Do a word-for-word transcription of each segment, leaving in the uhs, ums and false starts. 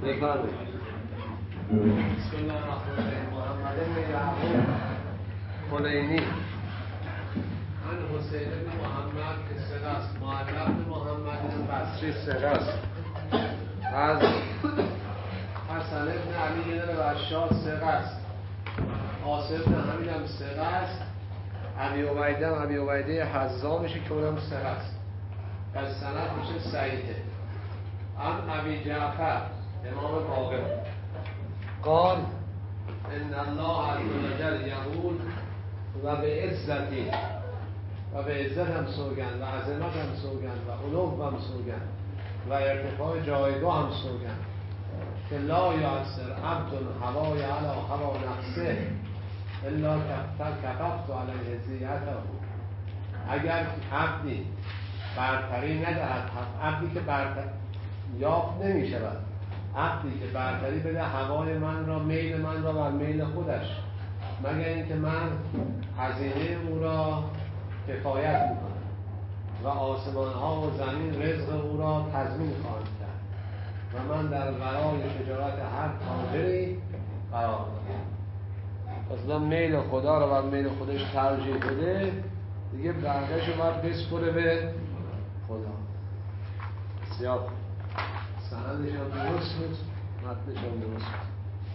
بفرمایید. بسم الله الرحمن الرحیم. محمد بن یعقوب کلینی عن حسین بن محمد که ثقه است، معلق بن محمد بن بصری ثقه است، از حسن بن علی بن رشاد ثقه است، عاصم بن حمید هم ثقه است، ابی عبیده هم ابی عبیده حذا میشه که اونم ثقه است، از سند میشه صحیحه. عن ابی جعفر امام باقر قال ان الله عز وجل یقول و به عزتی و به عزت هم سوگند و عظمت هم سوگند و علو هم سوگند و ارتفاع جایگاه هم سوگند که لا یعصر عبد هوای علی هوا نفسه الا کففت علیه زیعته. اگر عبدی برتری ندهد، عبدی که برتری یافت نمی شود، عبدی که برتری بده هوای من را، میل من را و میل خودش، مگر اینکه من هزینه او را کفایت میکنم و آسمان ها و زمین رزق او را تضمین خواهند کرد و من در ورای تجارت هر تاجری قرار دارم. اصلا میل خدا را و میل خودش ترجیح بده، دیگه بقیه‌شو باید بسپره به خدا. بسیار سندش هم درست بود، متنش هم درست بود.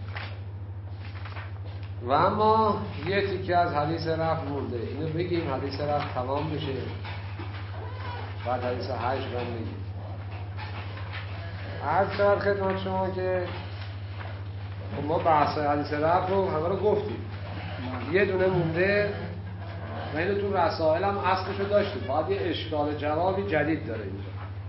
و اما یه تیکه از حدیث رفع مونده، اینو بگیم حدیث رفع تمام بشه، بعد حدیث هشت رو بگیم. عرض شد خدمت شما که ما بحث حدیث رفع رو همه رو گفتیم، یه دونه مونده و اینو تو رسائل هم اصلش رو داشتیم، باید یه اشکال جوابی جدید داره اینجا.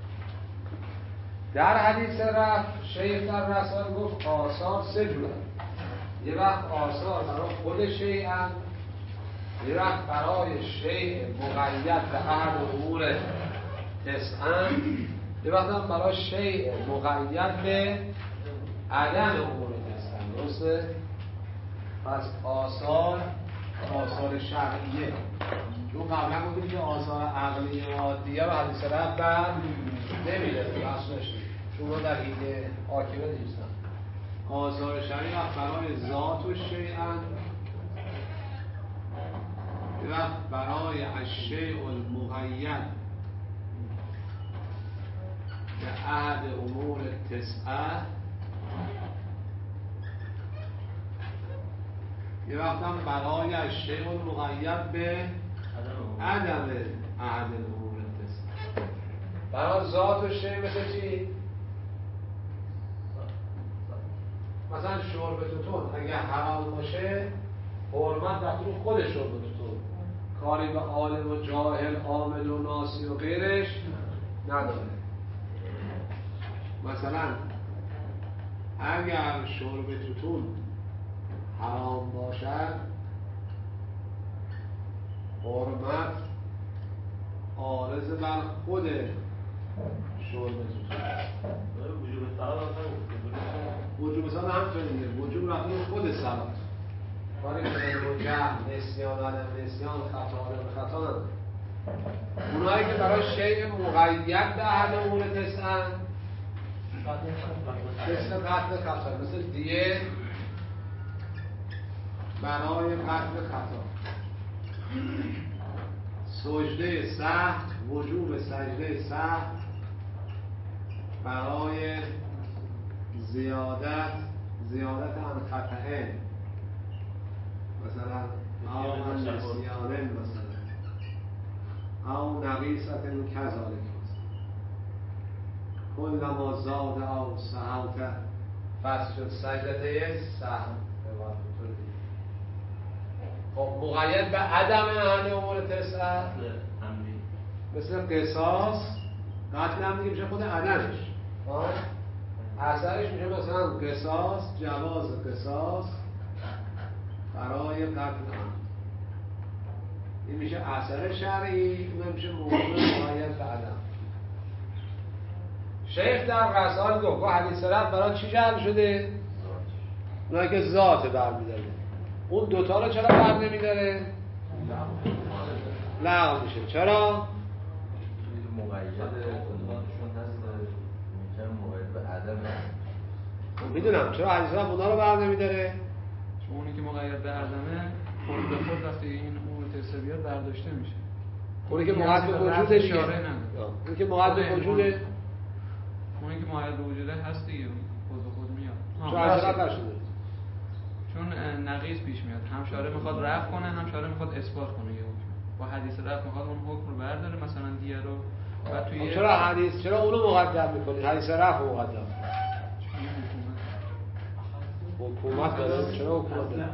در حدیث رفع شیخ در رسائل گفت آثار سه جوره، یه وقت آثار برای خود شیء هم، یه وقت برای شیء مقید به احد امور تسعه، یه وقت هم برای شیء مقید به عدم امور تسعه. درسته؟ پس آثار آثار شرعیه، چون قبلا بودیم که آثار عقلیه و عادیه و حدیث رفع بر نمیده اصلش، چون رو در ایده حاکمه نیستن. آثار شرعی وقت برای ذات و شیئن، وقت برای الشیء المقید به احد امور تسعه، یه وقت هم برای الشیء المقید به عدم احد امور تسعه. برای ذات و شیء مثل چی؟ مثلا شرب توتون اگه حرام باشه، حرمت در طول خود شرب توتون، کاری به عالم و جاهل عامل و ناسی و غیرش نداره. مثلا اگر شرب توتون حرام باشد، حرمت عارض بر خود شرب توتون. وجوب سلام وجوب سلام همچنین دیگه، وجوب رفته خود سلام، کاری که به جهل، نسیان، عدم نسیان، خطا، عدم خطا نداره. اونایی که برای شیء مقید به احد امور تسعه، مثل قتل خطا، مثل دیه برای قتل خطا، سجده سهو، وجوب سجده سهو برای زیادت زیادت عن خطأ، مثلا او من نسیانه، مثلا او نقیصت کذالک، کل ما زاد او سهوت فصل شد سجده سهو. خب مقید به عدم احد امور تسعه مثل قصاص، قتل هم دیگه میشه خود عدمش، اثرش میشه مثلا قصاص، جواز قصاص برای قتل هم، این میشه اثر شرعی، اون میشه موضوع مقید به عدم. شیخ در رسائل گفت حدیث رفع برای چی جمع شده؟ اونایی که ذات برمیداره، اون دوتا رو چرا بر نمیداره؟ لغو میشه. چرا؟ مقید کدوماتشون هست میگن مقید به عدم، میدونم چرا حدیث رفع اونا رو بر نمیداره؟ چون اونی که مقید به عدمه خود به خود وقتی این امور تسه بیاد برداشته میشه. اونی که مقید به وجودش اشاره نداره. اونی که مقید به وجوده اونی که مقید به وجوده هست دیگه خود به خود میاد. چون حدیث رفع نشده. چون نقیض پیش میاد. هم شارع میخواد رفع کنه، هم شارع میخواد اثبات کنه یه حکم. با حدیث رفع میخواد اون حکم رو برداره، مثلا دیه رو و توی چرا حدیث چرا اونو مقدم میکنید؟ حدیث رفع مقدم. حکومت داره چرا حکومت داره؟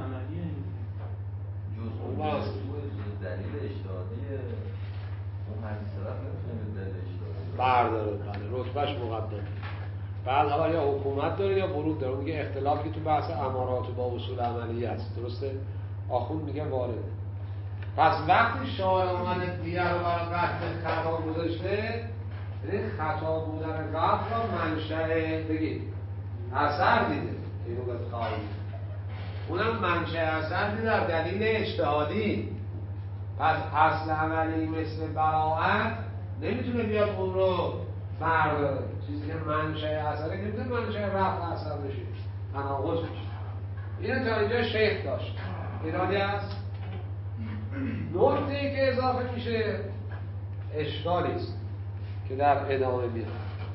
جزء دلیل اجتهادی اون حدیث رفع نمیتونه به دلیل اجتهادی برداره. بله رتبهش مقدم. بعد حالا یا حکومت داره یا ورود داره. میگه اختلافی تو بحث امارات و با اصول عملی است. درسته؟ آخوند میگه وارده. پس وقتی شارع اومده دیه رو برای قطع خطا گذاشته، یعنی خطا بودن قطع را منشأ بگید اثر دیده. اینو باید خواهی اونم منشأ اثر دیده در دلیل اجتهادی. پس اصل عملی مثل براءت نمیتونه بیاد اون رو برداره. چیزی که منشأ اثره نمیتونه منشأ رفع اثر بشه، تناقض بشه. اینو تا اینجا شیخ داشت. ایرادی هست؟ نکته‌ای که اضافه میشه اشکالی است که در ادامه میاد.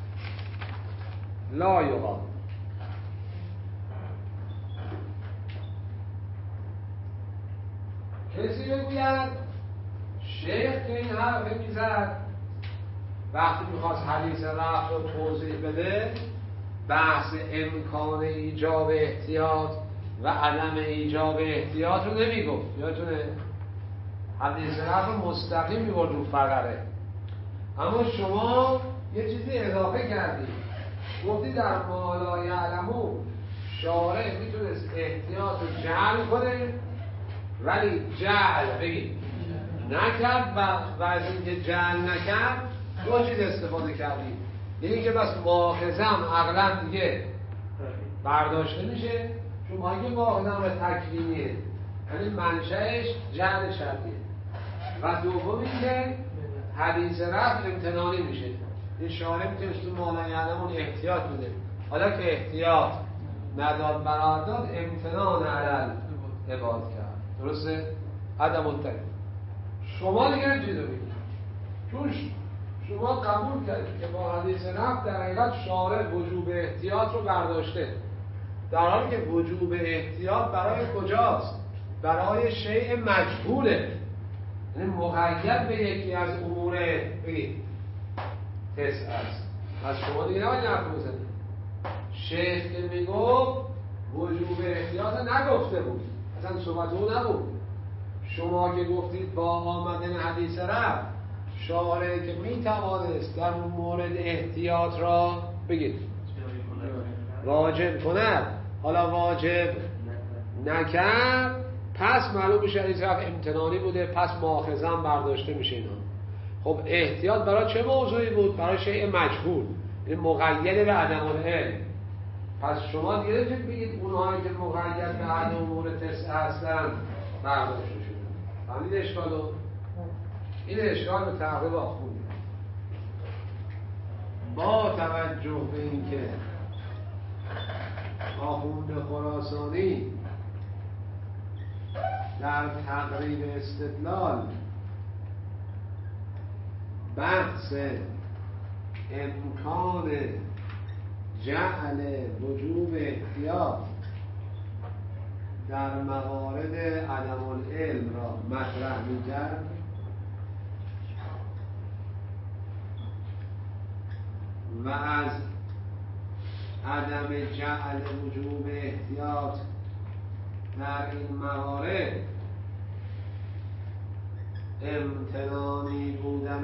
لا یقال کسی بگوید شیخ که این حرف میزد وقتی میخواست حدیث رفع رو توضیح بده، بحث امکان ایجاب احتیاط و عدم ایجاب احتیاط رو نمیگفت. یادتونه حدیث رفع مستقیم میبرد رو فقره. اما شما یه چیزی اضافه کردید، گفتی در ما لا یعلمون شارع میتونست احتیاط رو جعل کنه ولی جعل بگید نکرد و, و از اینکه جعل نکرد دو چیز استفاده کردیم. یکی که بس مؤاخذه‌ام عقلا دیگه برداشته میشه، چون ما اگه مؤاخذه‌ام تکوینیه یعنی منشأش جعل شرطیه، و دوم اینکه حدیث رفع امتنانی میشه. این شارع میتونست تو ما لا یعلمون احتیاط بده، حالا که احتیاط نداد برات داد امتنان علل عباد کرد. درسته؟ عدم التکلیف. شما دیگه نمیتونید بگید، چون شما قبول کردید که با حدیث رفع در حقیقت شارع وجوب احتیاط رو برداشته، در حالی که وجوب احتیاط برای کجاست؟ برای شیء مجهوله، یعنی مقید به یکی از امور بگید تسع است. از شما دیگه نباید حرف بزنید. شیخ که میگفت وجوب احتیاط نگفته بود، اصلا صحبت او نبود. شما که گفتید با آمدن حدیث رفع شارع که میتوانست در اون مورد احتیاط را بگید واجب کند، حالا واجب نکرد، پس معلوم میشه حدیث رفع امتنانی بوده، پس مؤاخذه‌ام برداشته میشه اینا. خب احتیاط برای چه موضوعی بود؟ برای شیء مجهول، یعنی مقید به عدم العلم. پس شما دیگه نمیتونید بگید اونهایی که مقید به عدم امور تسع هستن برداشته شده. فهمید اشکالو؟ این اشکال به تقریب آخونده. با توجه به اینکه آخوند خراسانی در تقریب استدلال بحث امکان جعل وجوب احتیاط در موارد عدم العلم را مطرح می‌کرد، و از عدم جعل وجوب احتیاط در این موارد امتنانی بودن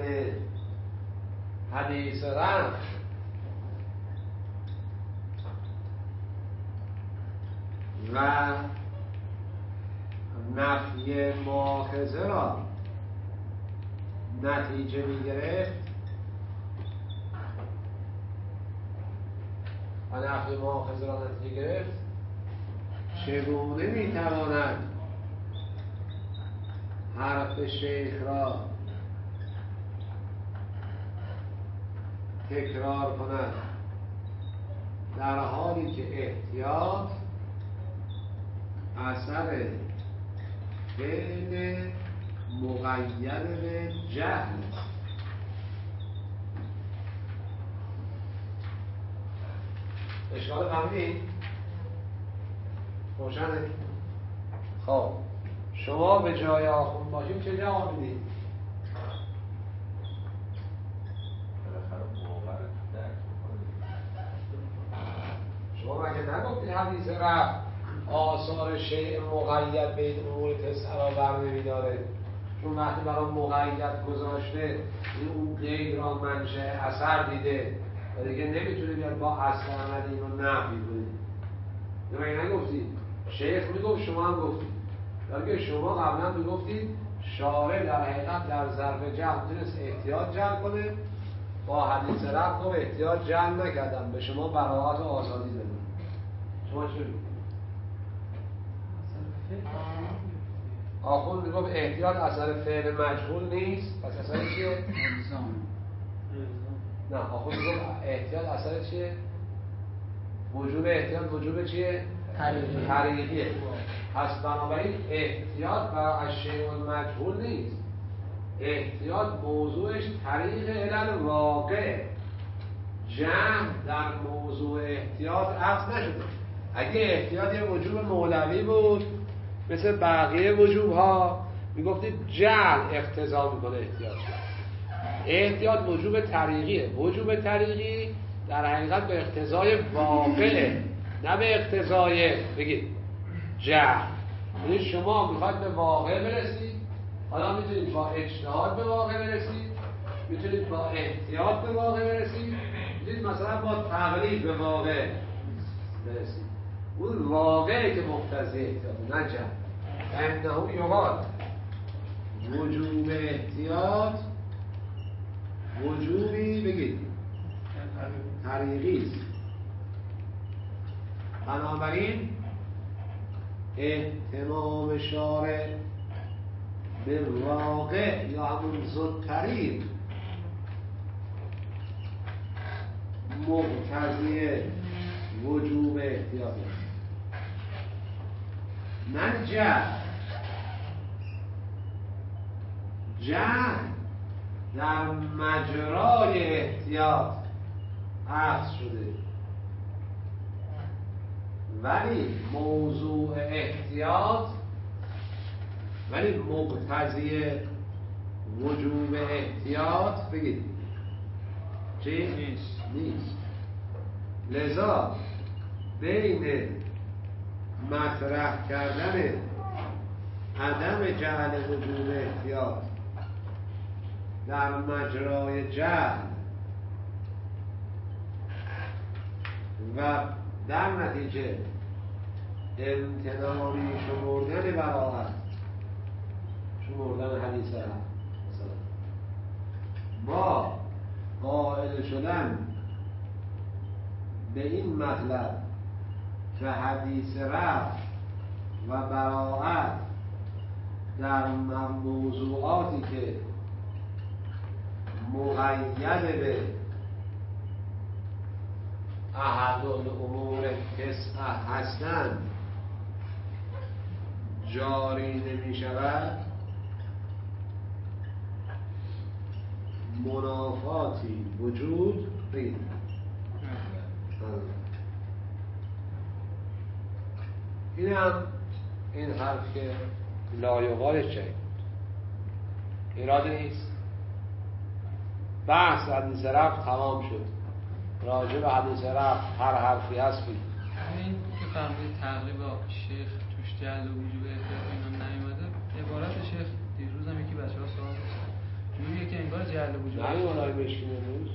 حدیث رفع و نفی مؤاخذه را نتیجه می‌گرفت و نفی مؤاخذه را نتیجه گرفت، چگونه میتواند حرف شیخ را تکرار کند در حالی که احتیاط اثر فعل مقید به جهل. اشکال فهمیدید؟ روشنه؟ خب شما به جای آخوند باشیم چه جواب میدید؟ شما مگه نگفتید حدیث رفع آثار شیء مقید به این امور تسعه را بر نمی‌داره، چون وقتی برای مقید گذاشته این اون غیر را منشأ اثر دیده و دیگه نمیتونه بیاد با اصل عملی این رو نفی کنید. مگه نگفتید؟ شیخ میگفت شما هم گفتید، ولی شما قبلا میگفتید شارع در حقیقت در ظرف جمع تونست احتیاط جمع کنه، با حدیث رفع گفت احتیاط جمع نکردم، به شما براءت و آزادی دادم. شما چه میگید؟ آخوند میگفت احتیاط اثر فعل مجهول نیست، پس اثر چیه؟ الزام. نه، آخوند میگفت احتیاط اثر چیه؟ وجوب احتیاط وجوب چیه؟ طریقیه. طریقیه. پس بنابراین احتیاط برای الشیء المجهول نیست، احتیاط موضوعش طریق علل واقع. جمع در موضوع احتیاط عقد نشده. اگه احتیاط یه وجوب مولوی بود مثل بقیه وجوب ها میگفتید جعل اقتضا میکنه احتیاط. احتیاط وجوب طریقیه. وجوب طریقی در حقیقت به اقتضای واقعه، نه به اقتضای بگید جعل. یعنی شما میخواید به واقع برسید، حالا میتونید با اجتهاد به واقع برسید، میتونید با احتیاط به واقع برسید، میتونید مثلا با تقلید به واقع برسید. اون واقعی که مقتضی احتیاط نه جمع. انه یقال وجوب احتیاط وجوبی بگید طریقی است. بنابراین اهتمام شارع به واقع یا همون زودترین مقتضی وجوب احتیاط نه جهل. جهل در مجرای احتیاط عکس شده، ولی موضوع احتیاط ولی مقتضی وجوب احتیاط بگید چی؟ نیست. نیست. لذا بین مطرح کردن عدم جعل وجوب احتیاط در مجرای جعل و در نتیجه امتناعی شمردن براءت، شمردن حدیث رفع مثلا با قائل شدن به این مطلب که حدیث رفع و براءت در موضوعاتی که مقید به احد الامور تسعه هستند جاری نمی شود، منافاتی وجود بگید. این هم این حرف که لایقالش چه ایرادی نیست. بحث حدیث رفع تمام شد. راجع به حدیث رفع هر حرفی هست بید. این که فرمودید تقریبا شیخ توش جعل و وجوب احتیاط اینا نیومده، عبارت شیخ دیروز هم یکی بچه‌ها سوال داشتن جوریه که انگار جعل و وجوب نه اونایی بشکیم امروز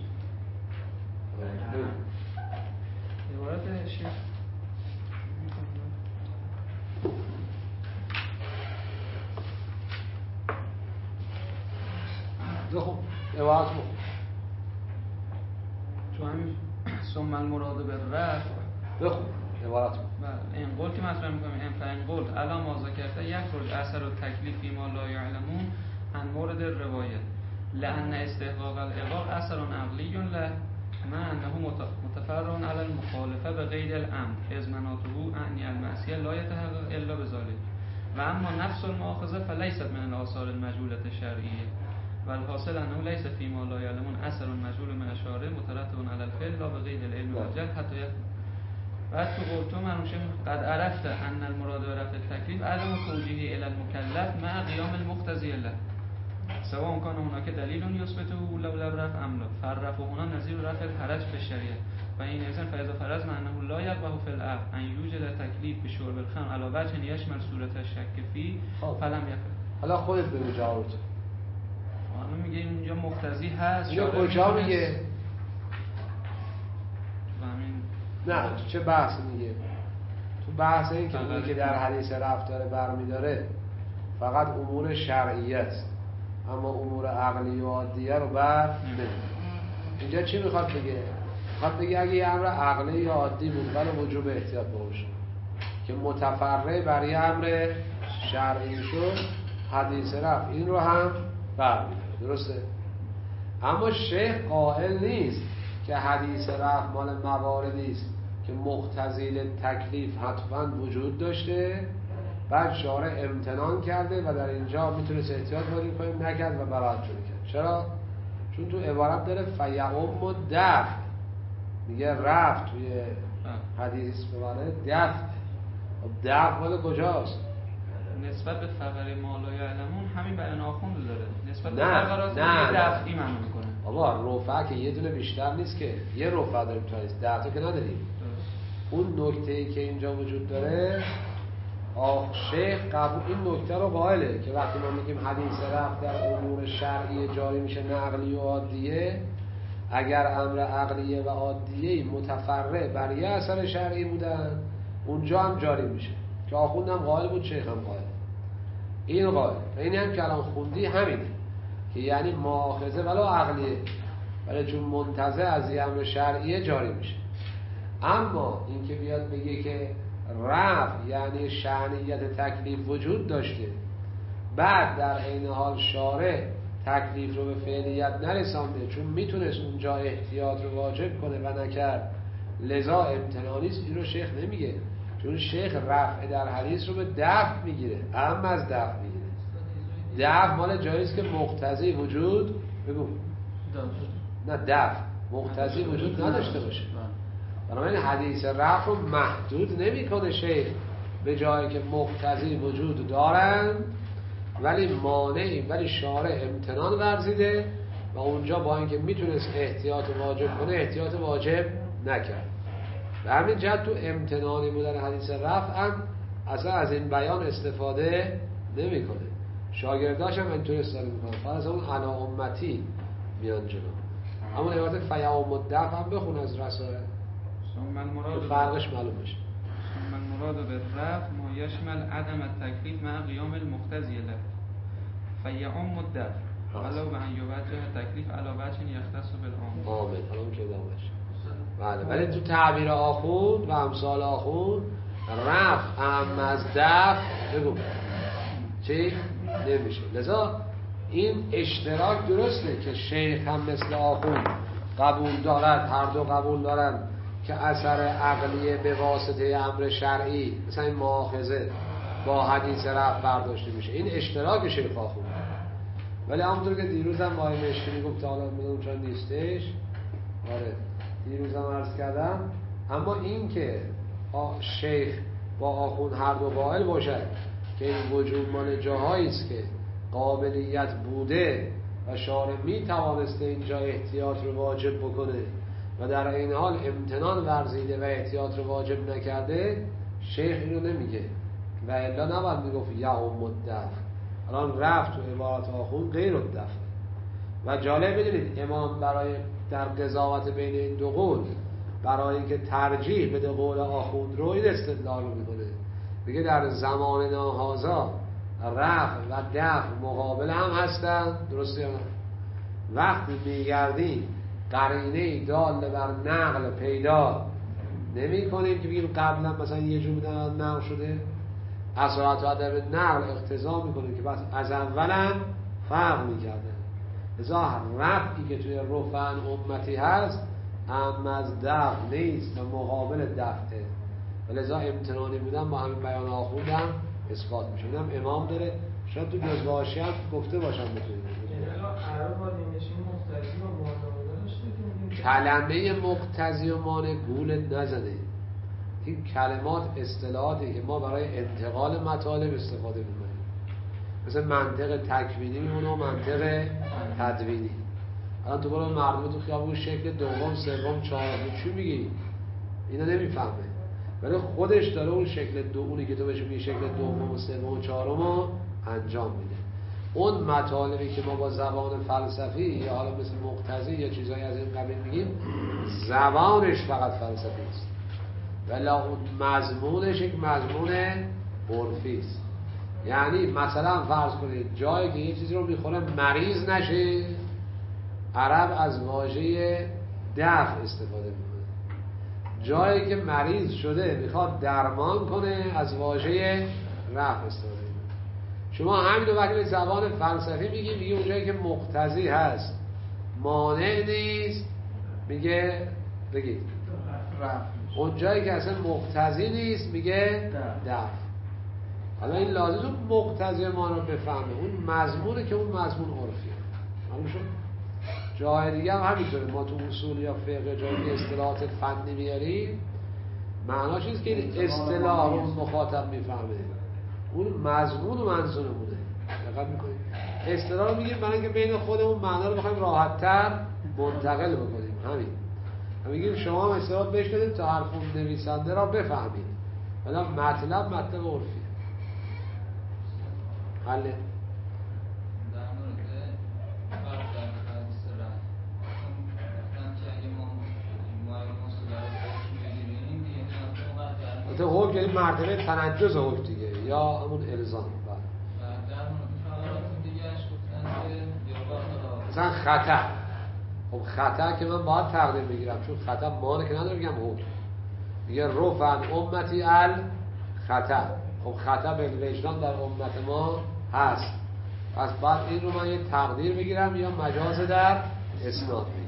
عبارت شیخ بخون عبارت بخون تو همین ثم المراد بالرفع بخون عبارت بخون. بله این قول که مطرح می‌کنیم این فهم قول الا ما ذکرت یخرج اثر التکلیف ما لا یعلمون عن مورد الروایه لأن استحقاق العقاب اثر عقلی له ما انه متفرع على المخالفه به غیر الامر از مناطه اعنی المعصیه لا يتحقق الا بذلك و اما نفس المؤاخذه فليست من الاثار المجهوله الشرعیه و الحاصل انه ليس فيما لا يعلمون اثر مجهول من الشارع مترتب على الفعل لا بغیر العلم والجهل حتی يكون. بعد تو قلتم منوشه قد عرفت ان المراد برفع التکلیف عدم توجیه الى المکلف مع قیام المقتضی له سواء كان هناك دلیل یثبته لو لم رفع ام لا فالرفع هنا نظیر رفع الحرج به شریعه و این اذن فاذا فرضنا انه لا يقبح في العقل ان یوجد تکلیف بشرب الخمر علی وجه یشمل صورت الشک فی فلم یفعل. حالا خودت بگو جوابت. ما میگه اینجا مقتضی هست. اینجا کجا میگه؟ نه چه بحث میگه؟ تو بحث این که اونی که در حدیث رفع داره برمیداره فقط امور شرعیه است اما امور عقلی و عادیه رو بر نمیداره. اینجا چی میخواد بگه؟ میخواد بگه اگه یه امر عقلی یا عادی بود ولی وجوب احتیاط باشه که متفرع بر یه امر شرعی شد حدیث رفع این رو هم برمیداره. درسته؟ اما شیخ قائل نیست که حدیث رفع مال مواردی است که مقتضی تکلیف حتما وجود داشته بعد شارع امتنان کرده و در اینجا میتونست احتیاط کنیم نکرد و براحت شده کرد. چرا؟ چون تو عبارت داره فیعم و دفع میگه رفع توی حدیث بمانه دفع. دفع مال کجاست؟ نسبت به فقر مالای علمون همین بیان آخوند داره. نسبت به نه فقرات نه دفعی معنی میکنه. بابا رفع که یه دونه بیشتر نیست که یه رفع داریم تو حدیث ده تا که نداریم. اون نکته‌ای که اینجا وجود داره آخ شیخ قبول این نکته رو قائله که وقتی ما میگیم حدیث رفع در امور شرعی جاری میشه نه عقلی و عادیه اگر امر عقلیه و عادیه متفرع بر یه اثر شرعی بودن اونجا هم جاری میشه که آخوندم قائل بود شیخ هم قائل این قائل اینی هم که الان خوندی همینه که یعنی مؤاخذه ولو عقلیه ولی چون منتزع از یه امر شرعیه جاری میشه. اما این که بیاد بگه که رفع یعنی شأنیت تکلیف وجود داشته بعد در عین حال شارع تکلیف رو به فعلیت نرسانده چون میتونست اونجا احتیاط رو واجب کنه و نکرد لذا امتنانی است، این رو شیخ نمیگه چون شیخ رفع در حدیث رو به دفع میگیره اهم از دفع میگیره. دفع مال جاییست که مقتضی وجود بگو نه دفع مقتضی وجود نداشته باشه. بنابراین حدیث رفع رو محدود نمیکنه شیخ به جایی که مقتضی وجود دارن ولی مانعی ولی شارع امتنان ورزیده و اونجا با اینکه میتونست احتیاط واجب کنه احتیاط واجب نکرد. به همین جهت تو امتنانی بودن حدیث رفع هم اصلا از این بیان استفاده نمیکنه. شاگرداش هم اینطور استفاده میکنن فقط اون انا امتی میان جلو. اما عبارت فیعم الدفع هم بخون از رسائل فرقش معلوم بشه. ثم المراد بالرفع ما يشمل عدم التکلیف مع قیام المقتضی له فیعم الدفع ولو به ان یوجه التکلیف علی وجه یختص بالعام. آمین. الان که دامش. بله ولی تو تعبیر آخوند و امثال آخوند رفع اهم از دفع بگو چی؟ نمیشه. لذا این اشتراک درسته که شیخ هم مثل آخوند قبول دارد هر دو قبول دارن که اثر عقلیه به واسطه امر شرعی مثلا این مؤاخذه با حدیث رفع برداشته میشه. این اشتراک شیخ آخوند. ولی همونطور که دیروز هم آقای مشکلی گفت حالا میدونم چون نیستش آره دیروز هم عرض کردم اما این که شیخ با آخوند هر دو قائل باشد که این وجود مال جاهایی است که قابلیت بوده و شارع می توانسته اینجا احتیاط رو واجب بکنه و در این حال امتنان ورزیده و احتیاط رو واجب نکرده شیخ اینو نمیگه و الا نباید میگفت یعم الدفع. الان رفت تو عبارت آخوند غیر الدفع و جالب بدونید امام برای در قضاوت بین این دو قول برای اینکه ترجیح بده قول آخوند رو این استدلال رو میکنه میگه در زمان ناهازا رفع و دفع مقابل هم هستن. درسته یا نه؟ وقتی میگردیم قرینه دال بر نقل پیدا نمی کنیم که بگیم قبلا مثلا یه جور نقل شده اصالت و ادب نقل اقتضا میکنیم که بس از اولا فرق میکرده. لذا رفعی که توی رفع امتی هست اهم از دفع نیست و مقابل دفعه، ولذا امتنانی بودن با همین بیان آخوندم اثبات میشه. اینم امام داره، شاید تو جزء حاشیه هم گفته باشم بتونید کلمه مقتضی و مانع گولت نزنه. این کلمات اصطلاحاتی که ما برای انتقال مطالب استفاده می‌کنیم، مثل منطق تکوینی میمونه و منطق تدوینی. الان تو برای مردم تو خیابون شکل دوم سوم چهارم چی میگی؟ اینا نمیفهمه، ولی خودش داره اون شکل دو اونی که تو بهش میگی شکل دوم و سوم و چهارم رو انجام میده. اون مطالبی که ما با زبان فلسفی یا حالا مثل مقتضی یا چیزایی از این قبیل میگیم، زبانش فقط فلسفی است، ولی اون مضمونش یک مضمون عرفی است. یعنی مثلا فرض کنید جایی که یه چیزی رو میخوره مریض نشه، عرب از واژه دفع استفاده میکنه. جایی که مریض شده میخواد درمان کنه، از واژه رفع استفاده میکنه. شما همین رو وقتی به زبان فلسفی میگی، میگه اونجایی که مقتضی هست مانع نیست، میگه بگید رفع. اونجایی که اصلا مقتضی نیست میگه دفع. حالا این لازم مقتضی ما رو بفهمه، اون مضمونه که اون مضمون عرفیه. معلوم شد؟ جای دیگه هم همینطوره. ما تو اصول یا فقه جایی اصطلاحات فنی میاریم، معناش اینه که این اصطلاح رو مخاطب میفهمه، اون مضمون و منظورمونه. دقت میکنید؟ اصطلاح رو میگیم برای اینکه بین خودمون معنا رو بخوایم راحت‌تر منتقل بکنیم. همین. میگیم شما هم اصطلاح بشنوید تا حرف اون نویسنده را بفهمید، ولی مطلب مطلب عرفی. حله تو حکم یعنی مرتبه تنجز حکم دیگه یا همون الزام. مثلا خطا، خب خطا که من باید تقدیر بگیرم، چون خطا مانه که نداره بگم حکم. میگه رفعن امتی ال خطا، خب خطا به وجدان در امت ما هست، پس بعد این رو من یه تقدیر بگیرم یا مجاز در اسناد بگیرم.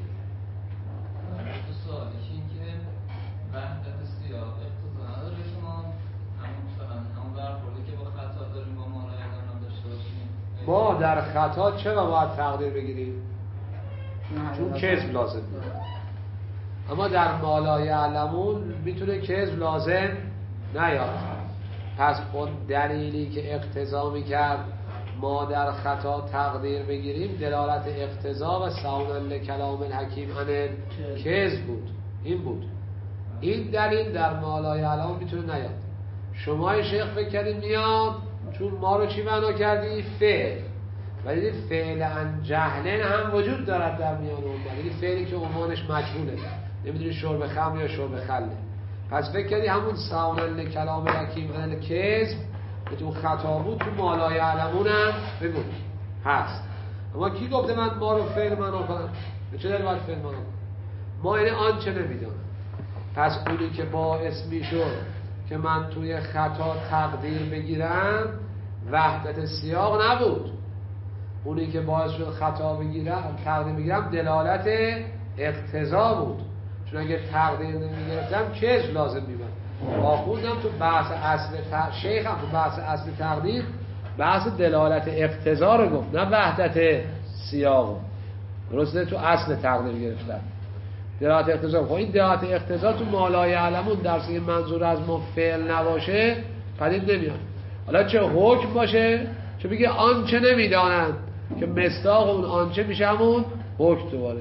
سوالش این که وحدت سیاق اقتضا نداره شما همون مثلا همون برخورده که با خطا داریم با مانع هم داشته باشیم. ما در خطا چرا باید تقدیر بگیریم؟ چون کذب لازم میاد. اما در ما لا یعلمون میتونه کذب لازم نیاد. پس اون دلیلی که اقتضا میکرد ما در خطا تقدیر بگیریم دلالت اقتضا و سعون لکلام الحکیم عن کذب بود. این بود. این دلیل در ما لا یعلمون میتونه نیاد. شما شیخ فکر کردید میاد چون ما رو چی معنا کردی؟ فعل. ولی فعلا جهلن هم وجود دارد در میان اون. ولی فعلی که عنوانش مجهوله، نمیدونی شرب خمر یا شرب خله. پس فکر کردی همون سعون کلام حکیم عن کذب که تو خطا بود تو ما لا یعلمون هم بگو هست. اما کی گفته من ما رو فعل معنا کنم؟ به چه دلیل باید فعل معنا کنم؟ ما اینه آنچه نمیدونم. پس اونی که باعث میشد که من توی خطا تقدیر بگیرم وحدت سیاق نبود. اونی که باعث شد خطا بگیرم تقدیر بگیرم دلالت اقتضا بود. چون اگه تقدیر نمیگرفتم کذب لازم میبود. آخوندم تو بحث اصل ت... شیخم تو بحث اصل تقدیر بحث دلالت اقتضا رو گفت، نه وحدت سیاق. درسته؟ تو اصل تقدیر گرفتم دلالت اقتضا. خب این دلالت اقتضا تو ما لا یعلمون درس این منظور از ما فعل نباشه پدید نمیاد. حالا چه حکم باشه، چه بگه آنچه نمیدانند که مصداق اون آنچه میشه همون حکم دوباره.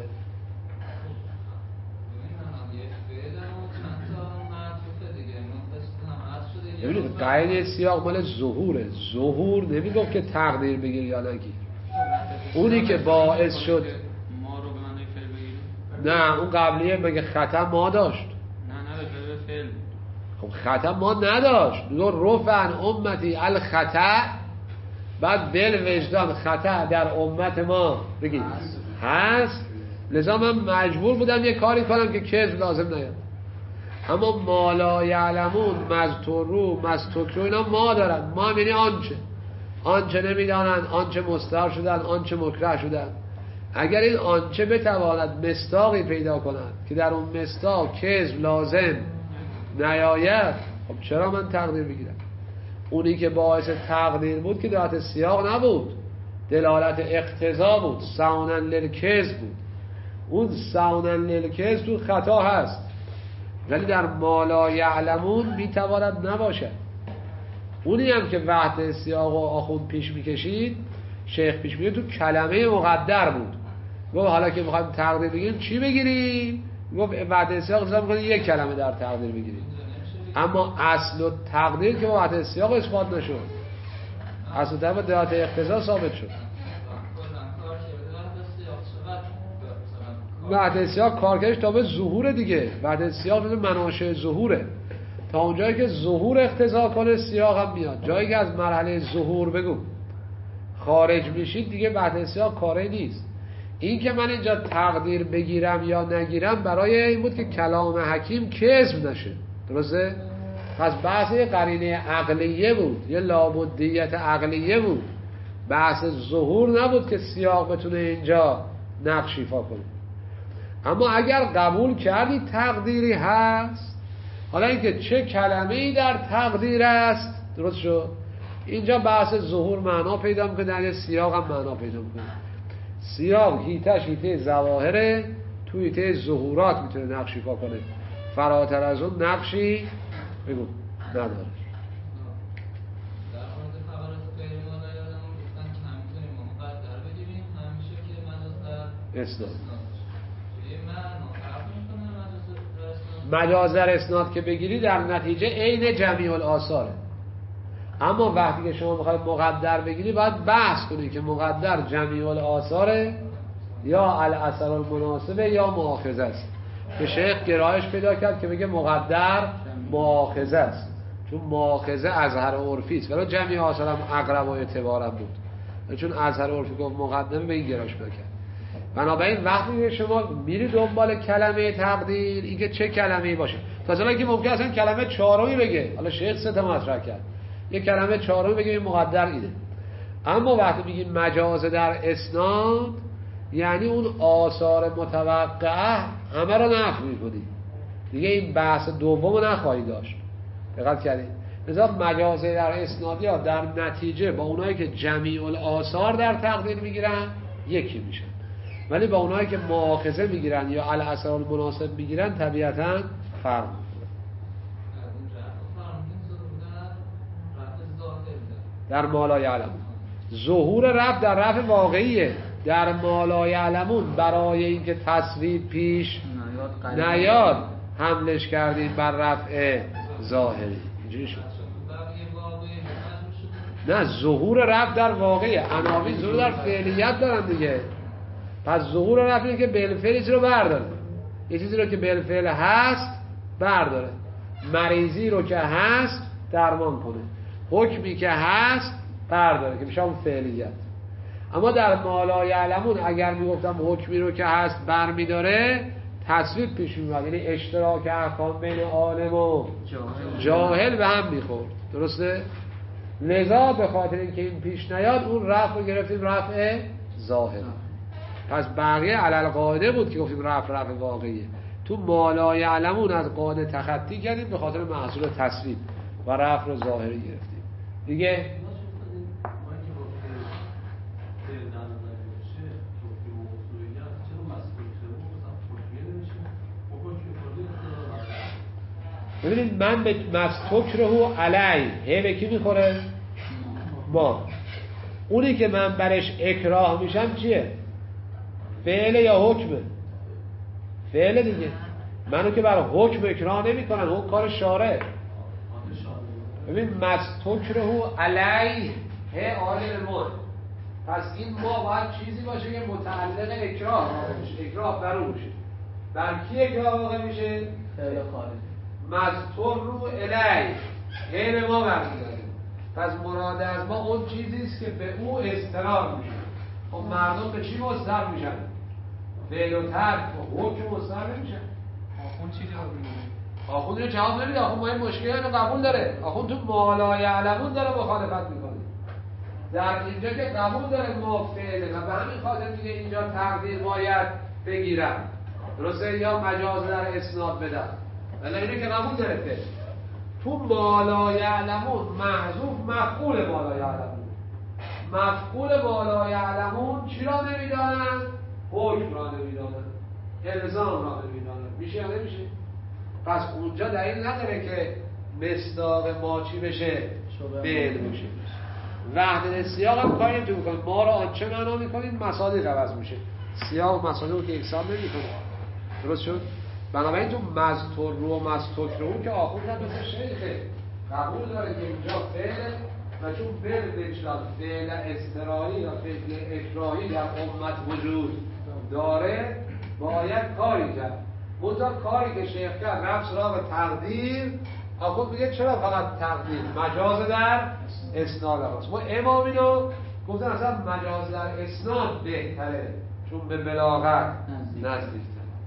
ببینید قاعده سیاق مال ظهوره. ظهور نمیگفت که تقدیر بگیر یا نگیر. اونی که باعث شد ما رو به معنی فعل بگیریم. نه اون قبلیه مگه خطا ما داشت؟ نه نه به فعل. خب خطا ما نداشت. دو رفعن امتی الخطا، بعد بل وجدان خطا در امت ما بگید هست. لذا من مجبور بودم یه کاری کنم که کذب لازم نیاد. اما ما لا یعلمون مستورو مستکرو اینا ما دارن. ما یعنی آنچه آنچه نمیدانن، آنچه مستر شدن، آنچه مکره شدن. اگر این آنچه بتواند مصداقی پیدا کند که در اون مصداق کذب لازم نیاید، خب چرا من تقدیر بگیرم؟ اونی که باعث تقدیر بود که دلالت سیاق نبود، دلالت اقتضا بود، سعونن للکذب بود. اون سعونن للکذب تو خطا هست، ولی در ما لا یعلمون میتواند نباشد. اونی هم که وحدت سیاق و آخوند پیش میکشید، شیخ پیش میکشید، تو کلمه مقدر بود. گفت حالا که میخوایم تقدیر بگیریم چی بگیریم؟ گفت وحدت سیاق اصلا میکنید یک کلمه در تقدیر بگیریم. اما اصل و تقدیر که با وحدت سیاق اثبات نشد، اصل و تقدیر دلالت اقتضا ثابت شد. وحدت سیاق کارکردش تا به ظهور دیگه. وحدت سیاق به مناشأ ظهوره، تا اونجایی که ظهور اقتضا کنه سیاق هم میاد. جایی که از مرحله ظهور بگو خارج میشید دیگه وحدت سیاق کاری نیست. این که من اینجا تقدیر بگیرم یا نگیرم برای این بود که کلام حکیم کذب نشه، درسته؟ پس بحث یه قرینه عقلیه بود، یه لابدیت عقلیه بود، بحث ظهور نبود که سیاق بتونه اینجا نقش ایفا کنه. اما اگر قبول کردی تقدیری هست، حالا اینکه چه کلمه‌ای در تقدیر است، درست شد؟ اینجا بحث ظهور معنا پیدا میکنه، در سیاق هم معنا پیدا میکنه. سیاق هیتش هیته ظواهره، تو هیته ظهورات میتونه نقش ایفا کنه، فراتر از اون نقشی بگو نداره. اسناد مجاز در اسناد که بگیری در نتیجه عین جمیع الآثاره. اما وقتی که شما میخواید مقدر بگیری باید بحث کنی که مقدر جمیع الآثاره یا الاثر المناسبه یا مؤاخذه است، که شیخ گرایش پیدا کرد که بگه مقدر مؤاخذه است، چون مؤاخذه اظهر عرفی است، ولی جمیع آثار هم اقرب و اعتبارم بود، چون اظهر عرفی گفت مقدمه به این گرایش پیدا کرد. بنابراین وقتی که شما میری دنبال کلمه تقدیر، این که چه کلمه‌ای باشه، مثلا که ممکن اصلا کلمه چهارمی بگه، حالا شیخ سه تا مطرح کرد، یه کلمه چهارمی بگه این مقدر اینه. اما وقتی میگیم مجاز در اسناد، یعنی اون آثار متوقعه همه رو نفی می‌کنی دیگه، این بحث دومو نخواهی داشت. دقت کردید؟ لذا مجاز در اسناد یا در نتیجه با اونایی که جمیع الآثار در تقدیر میگیرن یکی میشن، ولی با اونایی که مؤاخذه میگیرن یا الاثر المناسب میگیرن طبیعتاً فرق میکنه. در ما لا یعلمون ظهور رفع در رفع واقعیه، در ما لا یعلمون برای اینکه تصویب پیش نیاد حملش کردیم بر رفع ظاهری. اینجوری شد. نه، ظهور رفع در واقعیه، عناوین ظهور در فعلیت دارن دیگه. پس ظهور رفع اینه که بالفعل چیزی رو برداره، یه چیزی رو که بالفعل هست برداره، مریضی رو که هست درمان کنه، حکمی که هست برداره که میشه اون فعلیت. اما در ما لا یعلمون اگر میگفتم حکمی رو که هست برمیداره، تصویب پیش میاد، یعنی اشتراک احکام بین عالم و جاهل به هم میخورد، درسته؟ لذا به خاطر اینکه این پیش نیاد اون رفع رو گرفتیم رفع ظاهر. پس بقیه علل قاعده بود که گفتیم رفع رفع واقعیه. تو ما لا یعلمون از قاعده تخطی کردیم به خاطر محصول تصویب و رفع رو ظاهری گرفتیم دیگه. ببینید من به مستکره علی هی به کی میخوره؟ ما. اونی که من برش اکراه میشم چیه؟ فعل یا حکمه؟ فعل دیگه. منو که بر حکم اکراه نمی کنن، اون کار شارع. ببین مستکره علی هی عالم ما، پس این ما باید چیزی باشه که متعلق اکراه باشه، اکراه بر اون باشه. بر کی اکراه واقع میشه؟ فعل خارجی. مستور رو الی هی به ما برمیداره. پس مراد از ما اون چیزیست که به او استقرار میشه. خب مردم به چی مستقر میشن؟ فعل و ترک و حکم مستقر نمیشن. آخون چیزی رو بگیریم؟ آخون رو جواب نمیده. آخون ما این مشکلی رو قبول داره. آخون تو ما لا یعلمون داره مخالفت میکنه. در اینجا که قبول داره ما فعله و به همین خاطر میگه اینجا تقدیر باید بگیرم، درسته؟ یا مجاز در اسناد بدم، ولی اینه که قبول داره فعل. تو ما لا یعلمون محذوف مفعول ما لا یعلمون، مفعول ما لا یعلمون چی را نمیدانن؟ حکم را نمیدانن، الزام را نمیدانن. میشه یا نمیشه؟ پس اونجا دلیل نداره که مصداق ما چی بشه؟ فعل بشه. وحدت سیاق هم کاری نمیتونه بکنه. ما را آنچه معنا میکنیم مصادیق عوض میشه، سیاق و مصادیق رو که یکسان نمیکنه. درست شد؟ بنابراین تو مذکور رو و مستوک رو که آخوند هم مثل شیخه قبول داره که اینجا فعل و چون فعل بچراد فعل اضطراری یا فعل اکراهی در امت وجود داره باید کاری کرد. منتها کاری که شیخ کرد رفت سراغ تقدیر. آخوند میگه چرا فقط تقدیر؟ مجاز در اسناد هست. ما امامی رو گفتن اصلا مجاز در اسناد بهتره چون به بلاغت نزدیک.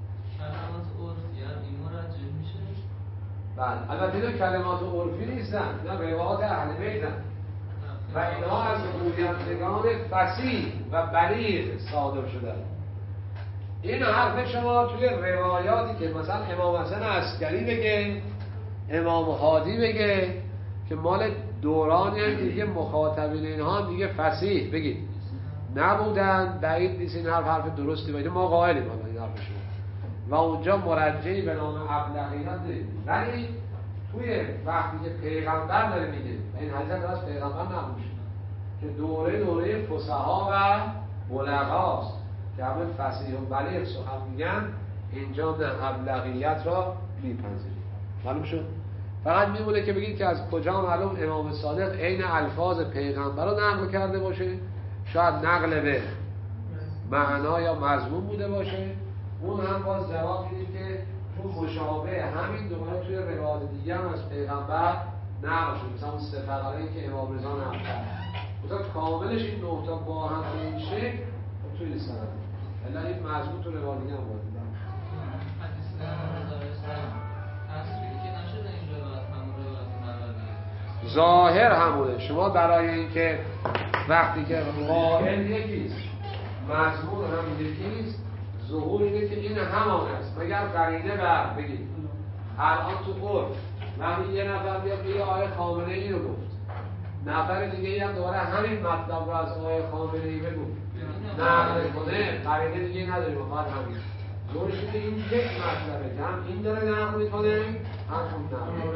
بله البته اینا کلمات عرفی نیستن، اینا روایات اهل بیتن و اینها از گویندگان فصیح و بلیغ صادر شدن. این حرف شما توی روایاتی که مثلا امام حسن عسکری بگه، امام هادی بگه که مال دورانی هم دیگه مخاطبین اینها هم دیگه فصیح بگید نبودن، بعید نیست این حرف حرف درستی باید ما قائلیم این حرف شما و اونجا مرجعی به نام ابلغیات داریم. ولی توی وقتی که پیغمبر داره میگه و این حدیث هم از پیغمبر نبوده که دوره دوره فصحا و بلغاست که همه فصیح و بلیغ سخن میگن، اینجا نه ابلغیت را میپذیریم. معلوم شد؟ فقط میمونه که بگید که از کجا معلوم امام صادق عین الفاظ پیغمبر رو نقل کرده باشه، شاید نقل به معنا یا مضمون بوده باشه. اون هم باز جواب میدیم که تو مشابه همین دوباره توی روایات دیگه هم از پیغمبر نقل شد، مثلا اون سه فقره‌ای که امام رضا نقل کرد. مثلا کاملش این نه تا با هم به این شکل خب توی سند الا این مضمون تو روایات دیگه هم بود. حدیث رضا اسلام اصلی که نشده این روایت همون روایت نبوده. ظاهر همونه. شما برای اینکه وقتی که قائل یکیست مضمون هم یکیست، ظهور اینه که این همان است مگر قرینه بر بگید. الان تو قرب وقتی یه نفر بیاد بگه آیه خامنه ای رو گفت، نفر دیگه ای هم دوباره همین مطلب رو از آیه خامنه ای بگو نقل کنه، قرینه دیگه نداریم فقط همین. ظهورش اینه که این یک مطلبه که هم این داره نقل میکنه هم اون نقل.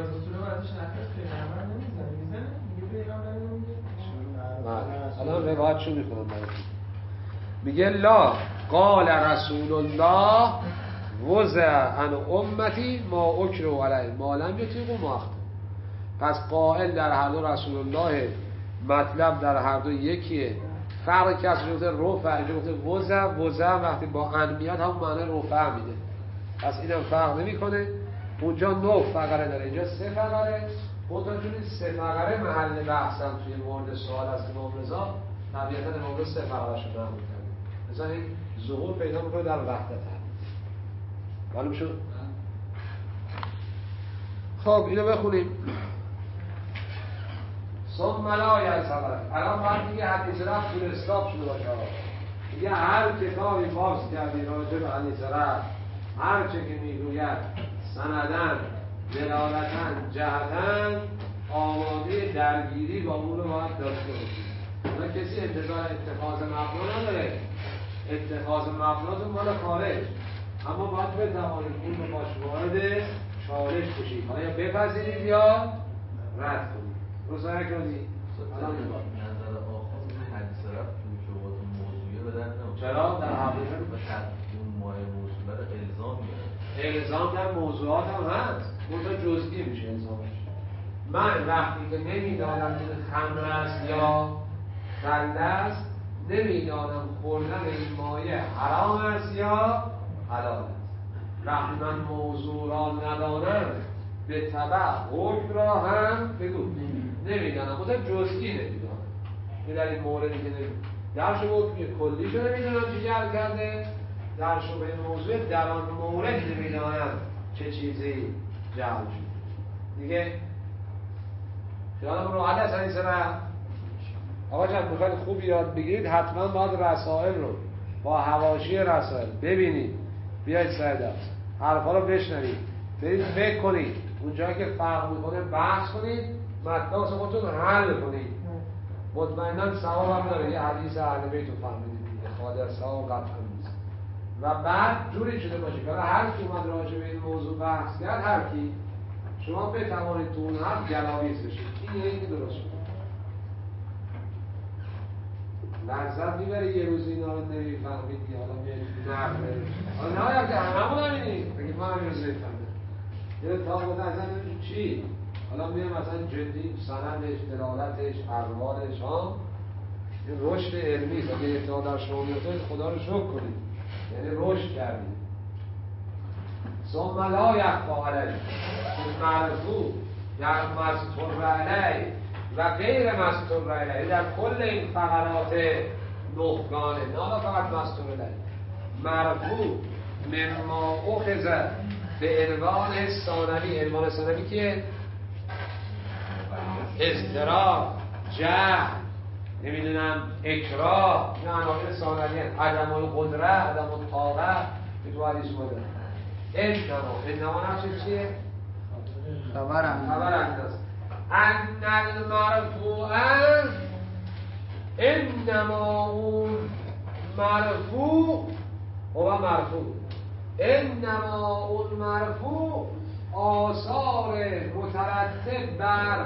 الان روایتشو میخونم براتون. میگه لا قال رسول الله وضع عن امتی ما اکروا علیه ما لم یطیقوا ما اخطأوا. پس قائل در هر دو رسول الله، مطلب در هر دو یکیه. فرق کسی گفته رفع، اینجا گفته وضع. وضع وقتی با ان میاد هم معنی رفع میده، پس اینم فرق نمیکنه. اونجا نه فقره داره، اینجا سه فقره. منتها چون این سه فقره محل بحثن توی مورد سوال از امام رضا، طبیعتا امام رضا سه فقره شو نقل کرده. مثلا این ظهور پیدا میکنه در وحدت هم. معلوم شد؟ خب اینو بخونیم. ثم لا یلزمک. الان باید دیگه حدیث رفت توی استاپ شده باشه. دیگه هر کتابی باز کردی راجع به حدیث رفت، هر چه که میگوید سندن، دلالتن، جهتن، آماده درگیری با اون رو باید داشته باشید. اونا کسی انتظار اتخاذ مبنا نداره. اتخاذ مبنا تو مال خارج، اما باید بتوانید اون رو باش وارد چالش بشید، حالا یا بپذیرید یا رد کنید. روزانه کنید. الان نگاه نظر آخر حدیث رفت توی جواب موضوعیه بدن نمید. چرا؟ در حقیقت به خط اون ماه موضوع رو الزام میاره. الزام در موضوعات هم هست، منتها جزئی میشه الزامش. من وقتی که نمیدانم که خمر است یا رنده است، نمیدانم خوردن این مایه حرام است یا حلال است. وقتی من موضوع را ندانم، به تبع حکم را هم بگو نمیدانم، منتها جزئی نمیدانم. این در این موردی که نمیدانم در شبه حکمی کلی شده نمیدانم چی جعل کرده، در شبه موضوع در آن مورد نمیدانم چه چیزی جعل شد. دیگه خیالم راحت است حدیث رفت. آقا جان میخواید خوب یاد بگیرید حتما باید رسائل رو با حواشی رسائل ببینید، بیاید سر درس حرفا رو بشنوید، برید فکر کنید، اونجایی که فرق میکنه بحث کنید، متن واسه خودتون حل کنید. مطمئنا ثواب هم داره. یه حدیث اهل بیت رو فهمیدید دیگه، خالص از ثواب قطعا نیست. و بعد جوری شده باشه که هر کی اومد راجع به این موضوع بحث کرد، هر کی شما بتوانید تو اون حرف گلاویز بشید. این یکی درست شد. لذت میبره یه روز اینا رو نمیفهمید که حالا میاد نرم بره. حالا نهایت که هممون همینیم. بگید ما همین روز نمیفهمید. یه تا بوده اصلا نمیدونم چی؟ حالا میگه مثلا جدی سندش، دلالتش، اقوالش ها این رشد علمی است. اگه ابتدا در شما میفته خدا رو شکر کنید، یعنی رشد کردید. ثم لا یخفی علیه مرفوع در مستور علیه و غیر مستور علیه، در کل این فقرات نخگانه، نه فقط مستور علیه، مرفوع مما اخذ به عنوان ثانوی. عنوان ثانوی که اضطراب، جهل، نمیدونم اکراه، این عناوین ثانوی هست. عدم القدره، عدم الطاقت که تو حدیث اومده. انما انما نفسش چیه؟ خبر انداز ان المرفوع انما اون مرفوع هو مرفوع انما اون مرفوع آثار مترتب بر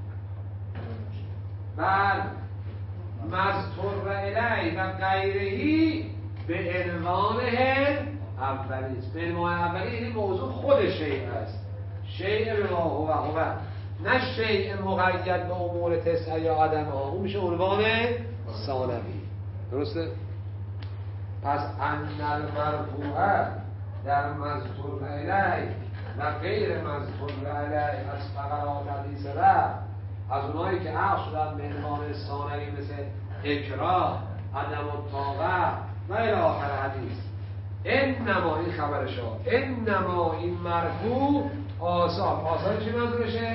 بر مذکور الی و غیرهی به عنوانه اولی است. به عنوان اولی این موضوع خود شیء است. شیء به ما هو هو، نه شیء مقید به امور تسعه یا عدم ها. اون میشه عنوان ثانوی. درسته؟ پس ان المرفوع در مذکور الی و غیر مذکور الی از فقرات حدیث رفع، از اونایی که عقل شدن به عنوان ثانوی مثل اکراه، عدم الطاقت و الی آخر حدیث. انما این خبرش ها، انما این مرفوع آثار. آثار چی منظورشه؟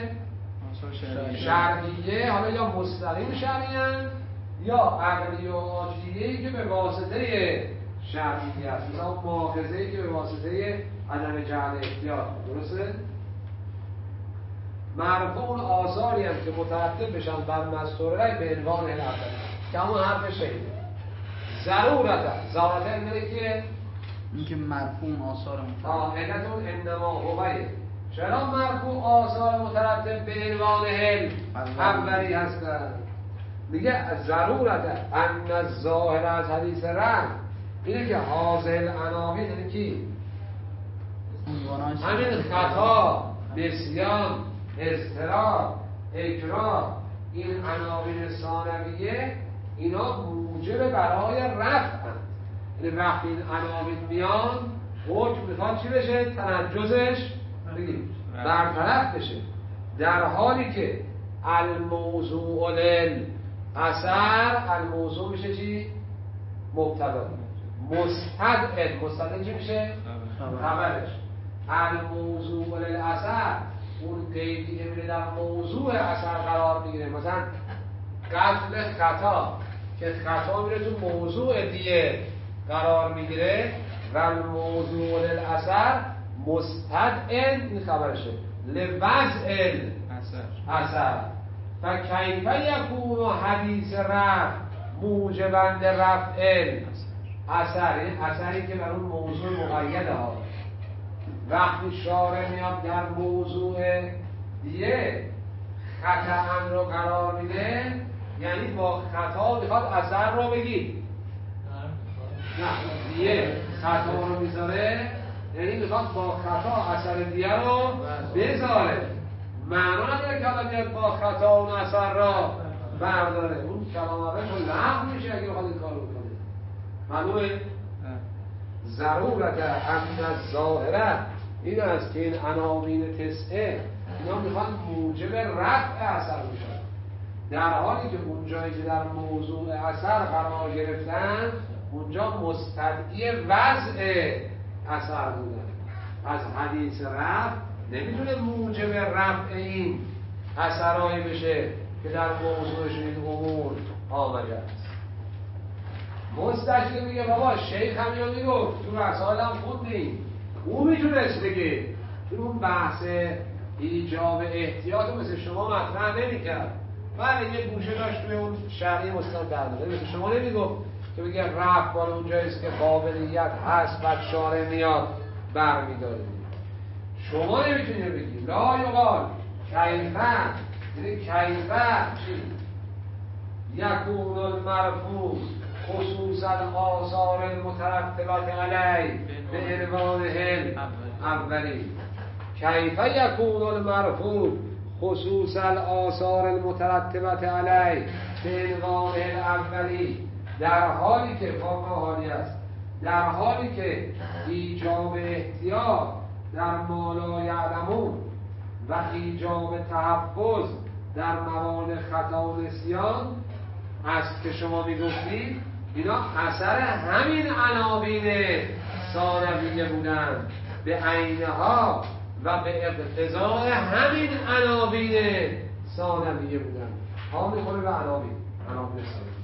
شرعیه، حالا یا مستقیم شرعیه یا عقلی و عاجلیه که به واسطه شرعیه است. مثلا مؤاخذه‌ای که به واسطه عدم جهل احتیاط. درسته؟ مرفوع آثاری هم که مترتب بشن بر مستور الی به عنوان الاول که همون حرف شیده. ضرورت ضرورت اینه که این که مرفوع آثار مترتب علتون انما هویه. چرا مرفوع آثار مترتب به عنوان هل اولی هستن؟ میگه ضرورت ان الظاهر از حدیث رفع اینه که حاصل عناوین یعنی کی؟ همین خطا، نسیان، اضطراب، اکراه، این عناوین ثانویه اینا موجب برای رفع. یعنی وقتی این عناوین میان حکم میخواد چی بشه؟ تنجزش بگیم برطرف بشه، در حالی که الموضوع للاثر، الموضوع میشه چی؟ مبتدا. مستدعی مستدعی چی میشه؟ خبرش. الموضوع للاثر اون قیدی که میره در موضوع اثر قرار میگیره. مثلا قتل خطا که خطا میره تو موضوع دیگه قرار میگیره و الموضوع للاثر مستدعی این خبرشه لوضع اثر. فکیف یکون حدیث رفع موجبا لرفع اثر، این اثری که بر اون موضوع مقیده ها. وقتی شارع میاد در موضوع دیگه خطا رو قرار میده، یعنی با خطا میخواد اثر رو بگی. نه دیگه خطا رو میذاره، یعنی میخواد با خطا اثر دیگه رو بذاره. معنا نداره که حالا میاد با خطا اون اثر را برداره. اون کلام روش رو لغو میشه اگه بخواد این کار رو کنه. معلومه؟ ضرورت ان الظاهره این است که این عناوین تسعه اینا میخوان موجب رفع اثر بشن، در حالی که اونجایی که در موضوع اثر قرار گرفتن اونجا مستدعی وضع اثر بودن. از حدیث رفع نمیتونه موجب رفع این اثرهایی بشه که در موضوعش این امور آمده است. مستشرق میگه بابا شیخ هم یا میگفت تو رسائل هم خوندیم، او میتونست بگه تو اون بحث ایجاب احتیاط مثل شما مطرح نمیکرد. بله یه گوشه داشت توی اون شرعی مستند در داره، مثل شما نمیگفت که بگه رفت بالا اونجاییست که قابلیت هست بعد شارع میاد برمیداره. شما نمیتونید بگی لا یقال کیفه، یعنی کیفه چی؟ یکون المرفوع خصوصا آثار المترتبات علی به عنوانه اولی. کیفه یکون المرفوع خصوصا آثار المترتبات علی به عنوانه اولی، در حالی که فاقه حالی است، در حالی که ایجاب احتیاط در ما لا یعلمون و ایجاب تحفظ در موارد خطا و نسیان است که شما میگفتید، اینا اثر همین عناوین ثانویه بودن به عینها و به اقتضاء همین عناوین ثانویه بودن. ها میخوره به عناوین عناوین ثانویه.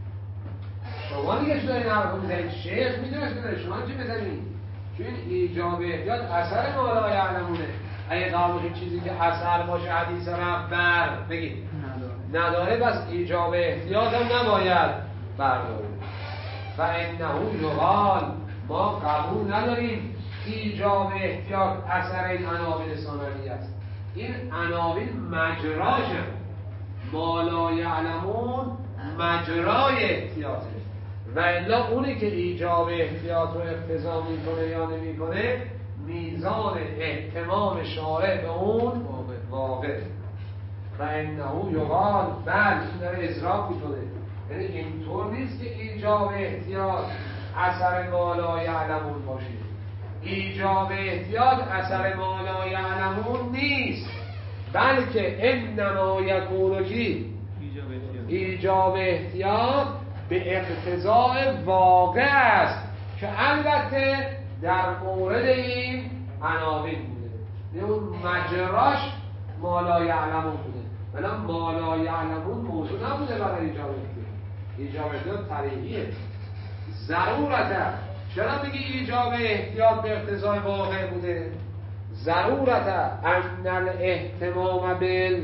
شما دیگه شده این حرف میزنید، شیخ میدونست که شما چی بزنید؟ چون ایجاب احتیاط اثر ما لا یعلمونه. اگه قابل چیزی که اثر باشه حدیث ربر بگید نداره، بس ایجاب احتیاط هم نباید برداره. و انه یقال، ما قبول نداریم ایجاب احتیاط اثر این عناوین ثانویه است. این عناوین مجراشه، ما لا یعلمون مجرای احتیاطه، و الا اونی که ایجاب احتیاط رو اقتضا میکنه یا نمیکنه میزان اهتمام شارع به اون واقع. و انه یقال، بل این داره اضراب میکنه، یعنی اینطور نیست که ایجاب احتیاط اثر ما لا یعلمون باشه. ایجاب احتیاط اثر ما لا یعلمون نیست، بلکه انما یکون کی ایجاب احتیاط به اقتضاء واقع است که البته در مورد این عناوین بوده، نه اون مجراش ما لا یعلمون بوده. ولی ما لا یعلمون موضوع نبوده برای ایجاب احتیاط. ایجاب احتیاط طریقیه، ضرورته. چرا میگی ایجاب احتیاط به اقتضای واقع بوده؟ ضرورته ان الاهتمام بال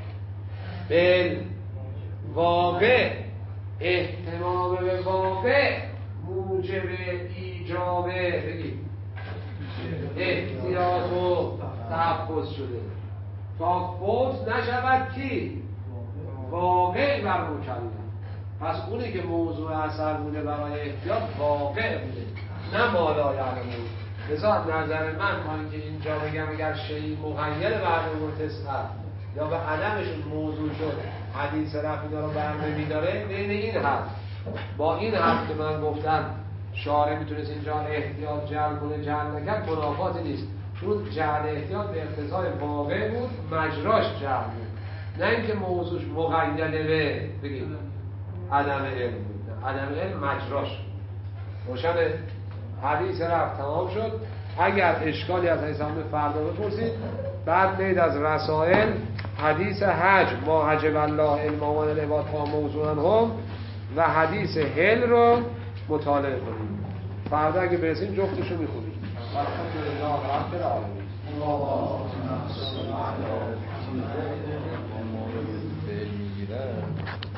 بال واقع، اهتمام به واقع موجب ایجاب بگید احتیاط و تحفظ شده، تا فوت نشود کی؟ واقع بر مکلف. پس اونی که موضوع اثر بوده برای احتیاط واقع بوده، نه ما لا یعلمون. لذا نظر من من که اینجا بگم اگر شیء مغیر برنامه تسعه یا به عدمشون موضوع شد حدیث رفع اینا رو برنامه میداره، بین این حرف با این حرف که من گفتم شارع میتونست اینجا احتیاط جعل کنه جعل نکرد منافاتی نیست، چون جعل احتیاط به اقتضای واقع بود، مجراش جعل بود، نه اینکه موضوعش مقیده به بگیم عدم علم بود. عدم علم مجراش روشن. حدیث رفت تمام شد. اگر اشکالی از حسام فردا بپرسید، بعد بید از رسائل حدیث حج ما حجب الله علمان العباد تا موضوعا هم و حدیث هل رو مطالعه کنید. فردا اگه برسیم جفتشو میخونید. الحمدلله رب العالمین.